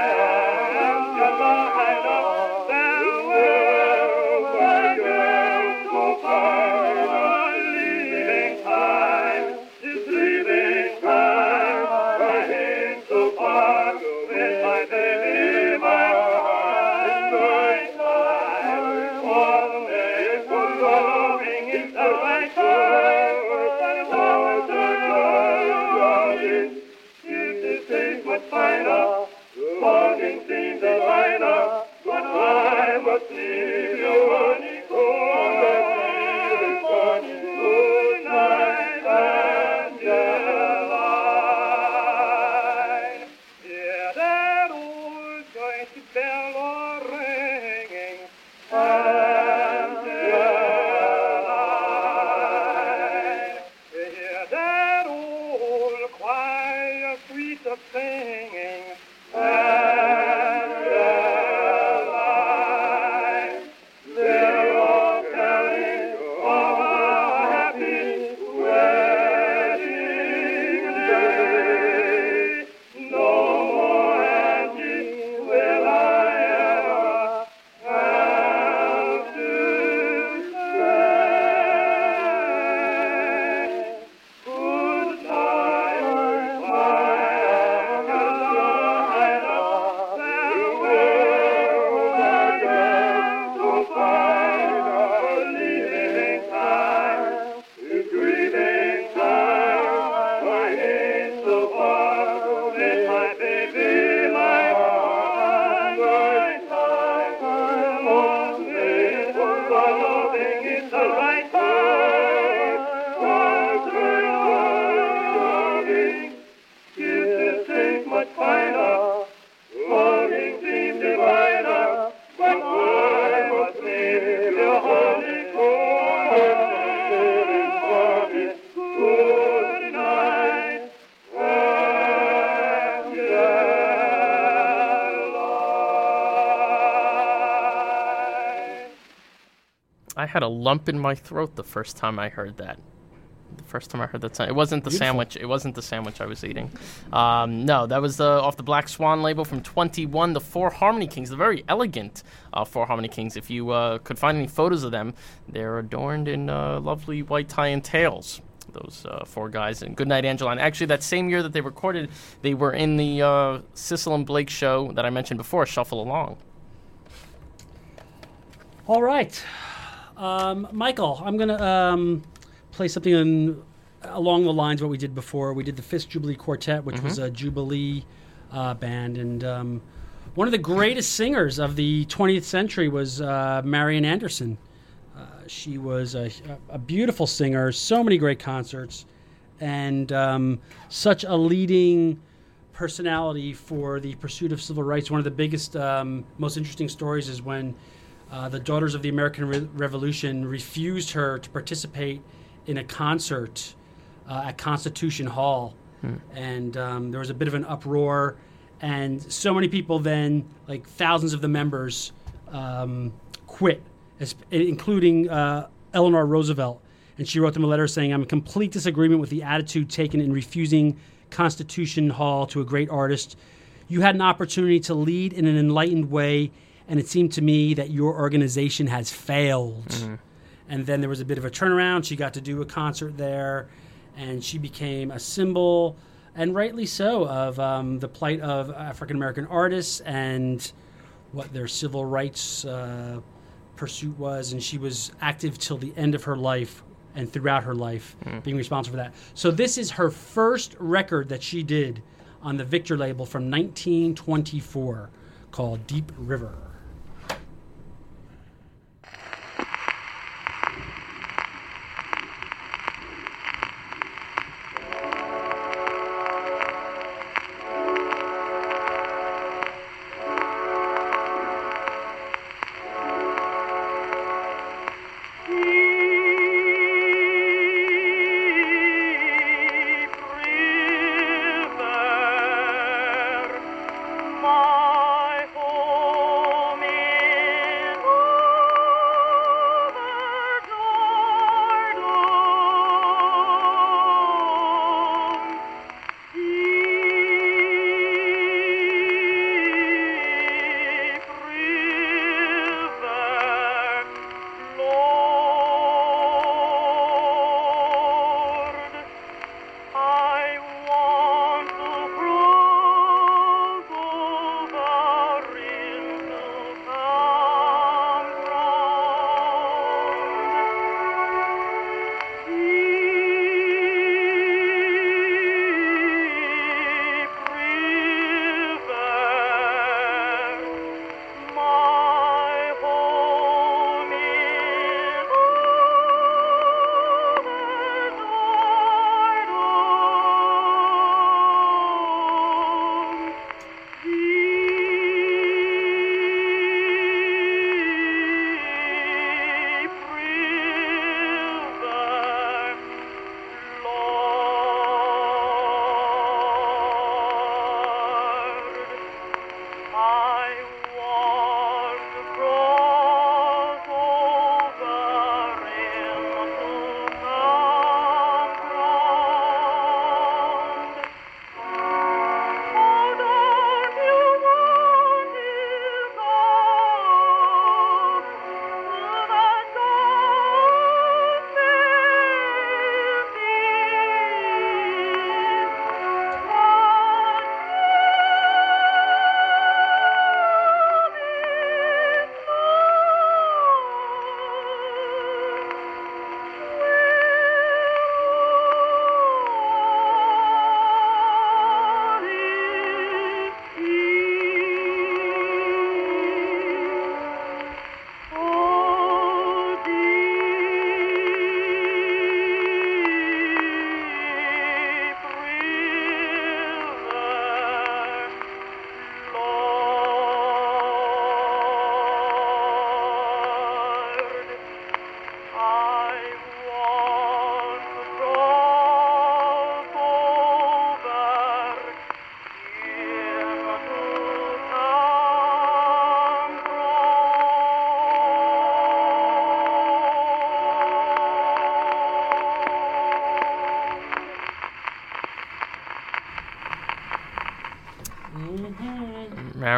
Angelina. Farewell, my girl, so fine. Leaving time is leaving time. I hate to part with my baby, my heart, my time. All the way for loving is the right time. But now it's a darling. If this ain't much finer, the morning seems a minor. But I must leave you, honey, cold. Good night, Angeline. Hear that old church bell a-ringing, Angeline. Hear that old choir sweet of singing, Angeline. I had a lump in my throat the first time I heard that. The first time I heard that song. It wasn't the Beautiful. sandwich. It wasn't the sandwich I was eating. Um, no, that was uh, off the Black Swan label from twenty-one, the Four Harmony Kings, the very elegant uh, Four Harmony Kings. If you uh, could find any photos of them, they're adorned in uh, lovely white tie and tails. Those uh, four guys. And Goodnight Angela. And actually, that same year that they recorded, they were in the uh, Sissel and Blake show that I mentioned before, Shuffle Along. All right. Um, Michael, I'm going to um, play something in, along the lines of what we did before. We did the Fifth Jubilee Quartet, which mm-hmm. was a Jubilee uh, band. And um, one of the greatest singers of the twentieth century was uh, Marian Anderson. Uh, she was a, a beautiful singer, so many great concerts, and um, such a leading personality for the pursuit of civil rights. One of the biggest, um, most interesting stories is when uh, the Daughters of the American Re- Revolution refused her to participate in a concert uh, at Constitution Hall. Hmm. And um, there was a bit of an uproar, and so many people then, like thousands of the members, um, quit, including uh, Eleanor Roosevelt. And she wrote them a letter saying, I'm in complete disagreement with the attitude taken in refusing Constitution Hall to a great artist. You had an opportunity to lead in an enlightened way, and it seemed to me that your organization has failed. Mm-hmm. And then there was a bit of a turnaround. She got to do a concert there, and she became a symbol, and rightly so, of um, the plight of African-American artists and what their civil rights uh, pursuit was. And she was active till the end of her life and throughout her life, mm. being responsible for that. So this is her first record that she did on the Victor label from nineteen twenty-four called Deep River. My home.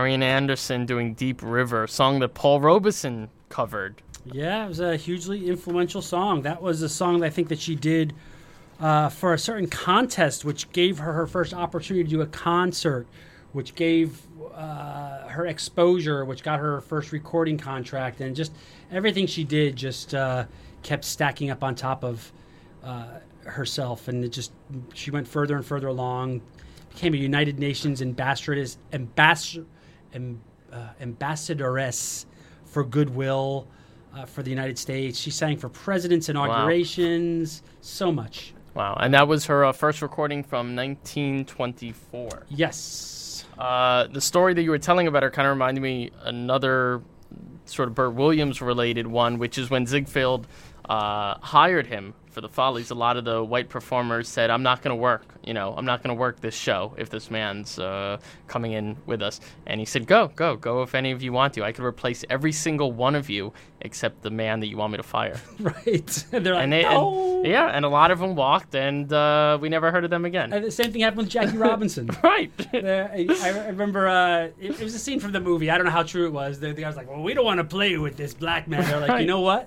Marian Anderson doing Deep River, a song that Paul Robeson covered. Yeah, it was a hugely influential song. That was a song that I think that she did uh, for a certain contest, which gave her her first opportunity to do a concert, which gave uh, her exposure, which got her first recording contract, and just everything she did just uh, kept stacking up on top of uh, herself, and it just she went further and further along, became a United Nations ambassadoress, ambassador, amb, uh, ambassadoress for goodwill. Uh, for the United States. She sang for presidents' inaugurations, wow. so much. Wow, and that was her uh, first recording from nineteen twenty-four. Yes. Uh, the story that you were telling about her kind of reminded me another sort of Burt Williams-related one, which is when Ziegfeld uh, hired him for the Follies. A lot of the white performers said, I'm not going to work, you know, I'm not going to work this show if this man's uh, coming in with us. And he said, go, go, go if any of you want to. I could replace every single one of you except the man that you want me to fire. Right. And they're like, and they, no. And, yeah, and a lot of them walked, and uh, we never heard of them again. And the same thing happened with Jackie Robinson. Right. the, I, I remember uh, it, it was a scene from the movie. I don't know how true it was. The, the guy was like, well, we don't want to play with this black man. They're like, right. You know what?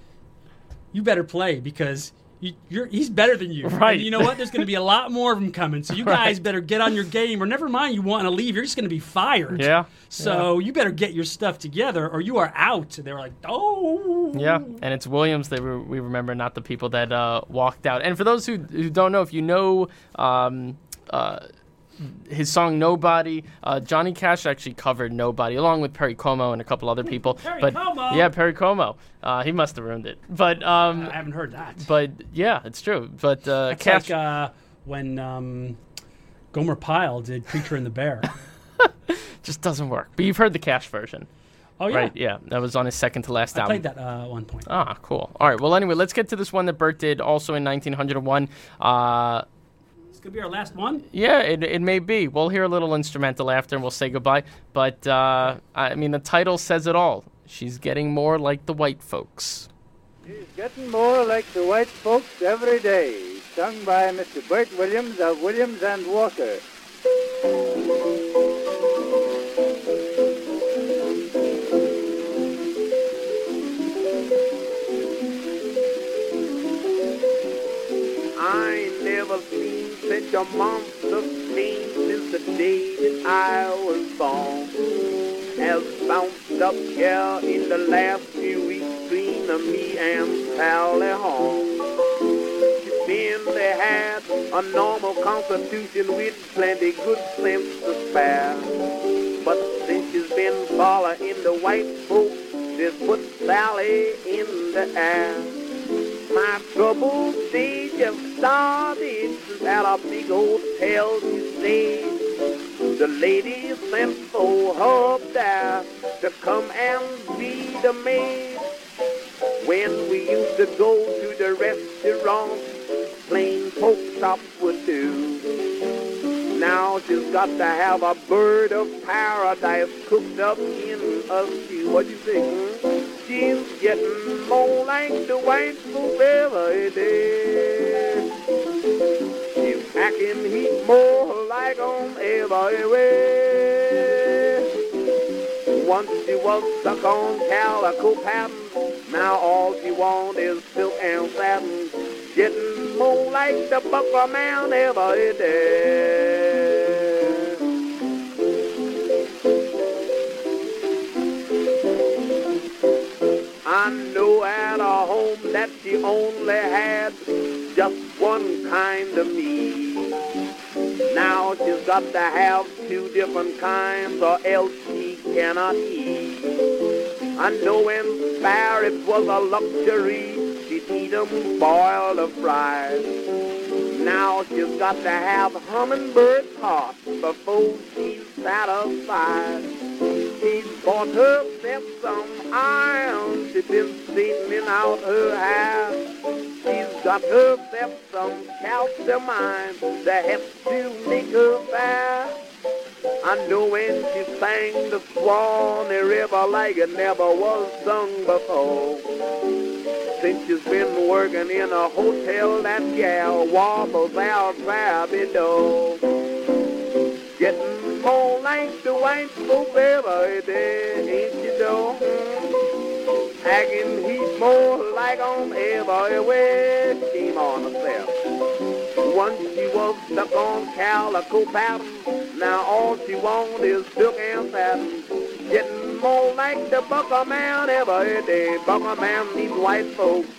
You better play because you, you're he's better than you. Right. And you know what? There's going to be a lot more of them coming. So you guys right. better get on your game, or never mind you want to leave. You're just going to be fired. Yeah. So yeah. you better get your stuff together, or you are out. And they were like, oh. Yeah, and it's Williams that we, we remember, not the people that uh, walked out. And for those who, who don't know, if you know um, uh, his song Nobody, uh, Johnny Cash actually covered Nobody along with Perry Como and a couple other people. Perry but Como. Yeah, Perry Como. Uh, he must have ruined it. But um, I haven't heard that. But yeah, it's true. But uh, That's Cash, like uh, when um, Gomer Pyle did Creature and the Bear. Just doesn't work. But you've heard the Cash version. Oh, yeah. Right, yeah. That was on his second to last I album. I played that uh, at one point. Ah, cool. All right, well, anyway, let's get to this one that Burt did also in nineteen oh one. Uh, This could be our last one? Yeah, it it may be. We'll hear a little instrumental after and we'll say goodbye. But, uh, I mean, the title says it all. She's getting more like the white folks. She's getting more like the white folks every day. Sung by Mister Burt Williams of Williams and Walker. I ain't never seen such a monster scene since the day that I was born. Has bounced up here in the last few weeks between me and Sally Horn. She barely had a normal constitution with plenty good sense to spare. But since she's been following the white folks, just put Sally in the air. My troubles, they just started at a big hotel she stayed. The lady sent for her up there to come and be the maid. When we used to go to the restaurant, plain pork chop would do. Now she's got to have a bird of paradise cooked up in a stew. What you think? Hmm? She's getting more like the white folk every day. She's packing heat more like on every way. Once she was stuck on calico pattern, now all she wants is silk and satin. Getting more like the bucker man every day. I know at her home that she only had just one kind of meat. Now she's got to have two different kinds or else she cannot eat. I know in spare it was a luxury, she'd eat 'em boiled or fried. Now she's got to have hummingbird hearts before she's satisfied. She's bought herself some iron, she's been straightening out her hair. She's got herself some calcium that helps to make her fair. I know when she sang the Swanee River like it never was sung before. Since she's been working in a hotel, that gal wobbles out Krabby Dough. Getting more like the white folks every day, ain't you know? Acting he's more like on everywhere, scheme on herself. Once she was stuck on calico pattern, now all she wants is silk and satin. Getting more like the bucker man every day. Bucker man needs white folks.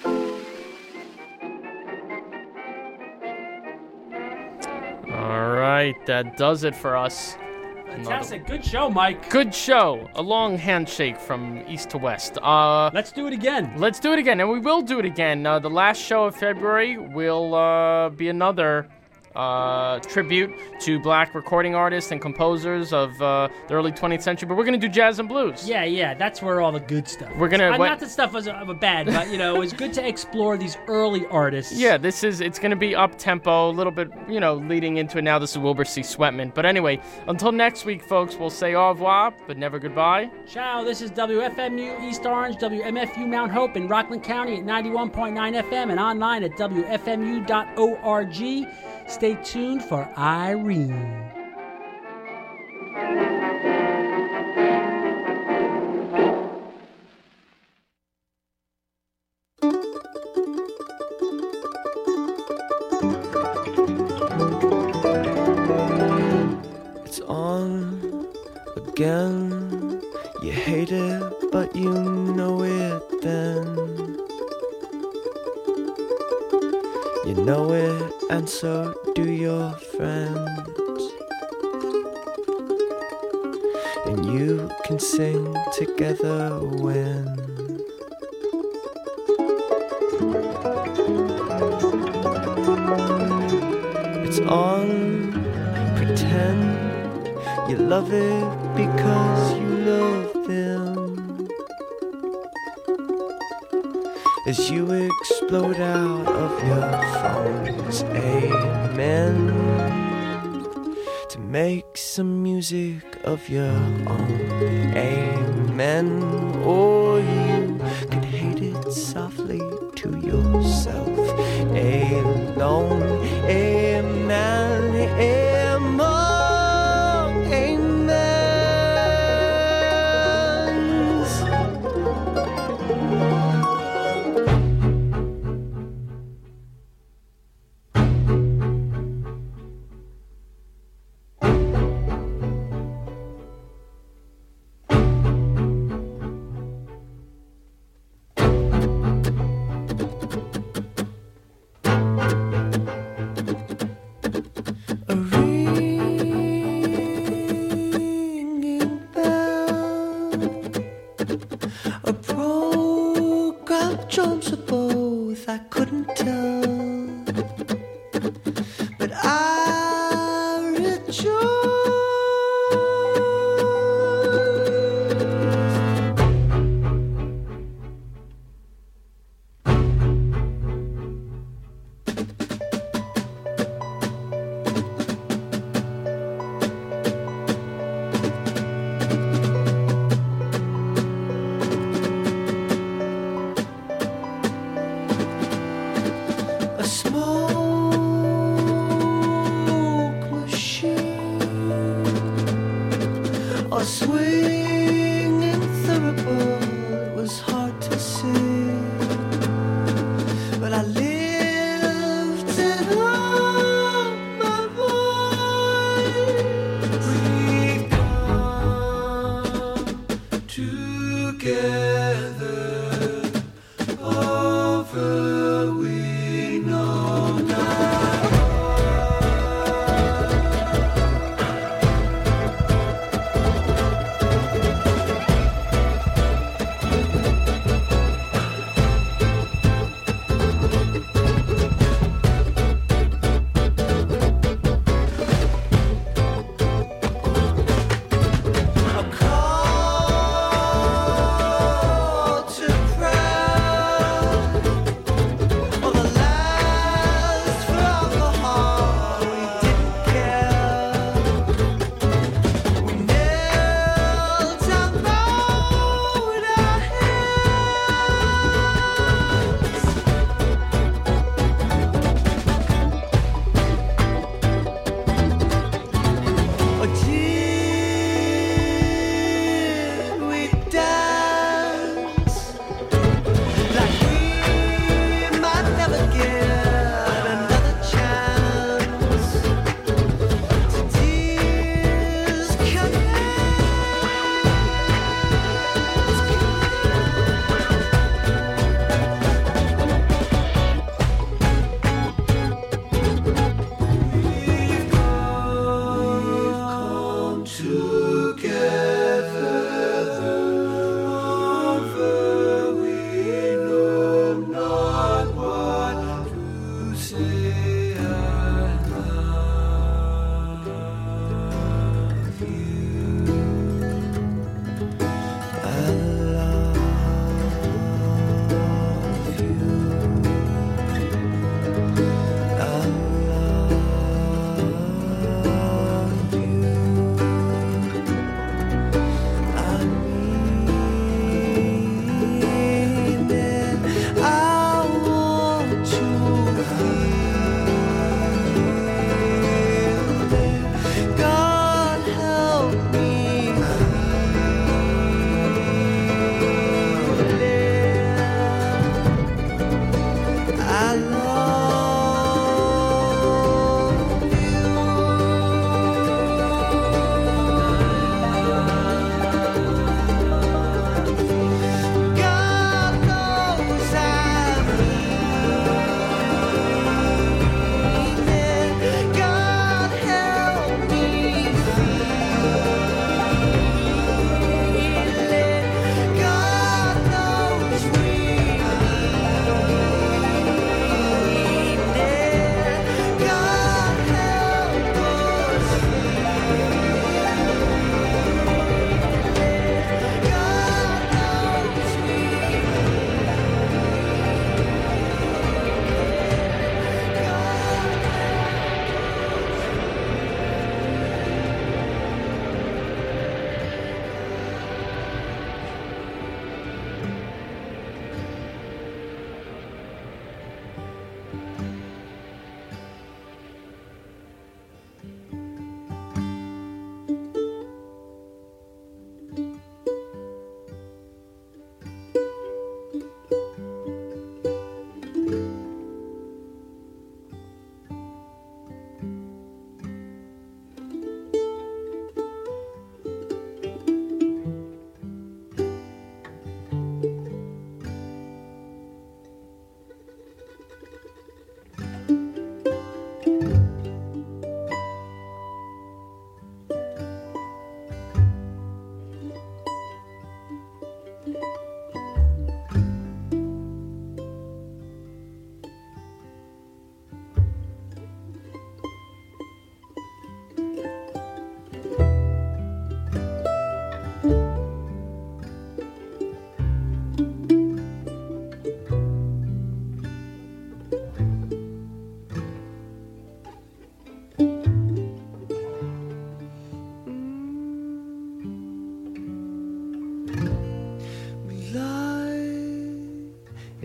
All right, that does it for us. Fantastic. Good show, Mike. Good show. A long handshake from east to west. Uh, Let's do it again. let's do it again, and we will do it again. Uh, the last show of February will uh, be another uh, tribute to black recording artists and composers of uh, the early twentieth century, but we're going to do jazz and blues. Yeah, yeah, that's where all the good stuff. We're gonna- Uh, what- not that stuff was uh, bad, but you know, it's good to explore these early artists. Yeah, this is, it's going to be up-tempo, a little bit, you know, leading into it now. This is Wilbur C. Sweatman. But anyway, until next week, folks, we'll say au revoir, but never goodbye. Ciao. This is W F M U East Orange, W M F U Mount Hope in Rockland County at ninety-one point nine F M and online at W F M U dot org. Stay tuned for Irene. It's on again. You hate it, but you know it then. You know it, and so do your friends. And you can sing together when it's on. Pretend you love it because you love them. As you explode out of your phones, amen. To make some music of your own, amen. Or you can hate it softly to yourself, alone, amen, amen, amens. A ringing bell, a program jumps of both. I couldn't tell, but I rejoice.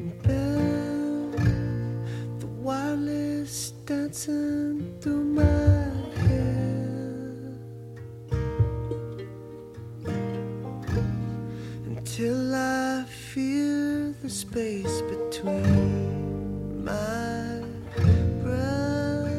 And then the wireless dancing through my head until I feel the space between my breaths.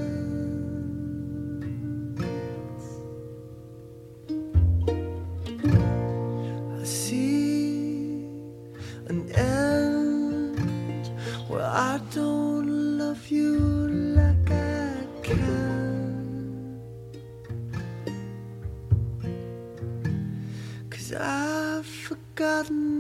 I see an end where I don't love you like I can, 'cause I've forgotten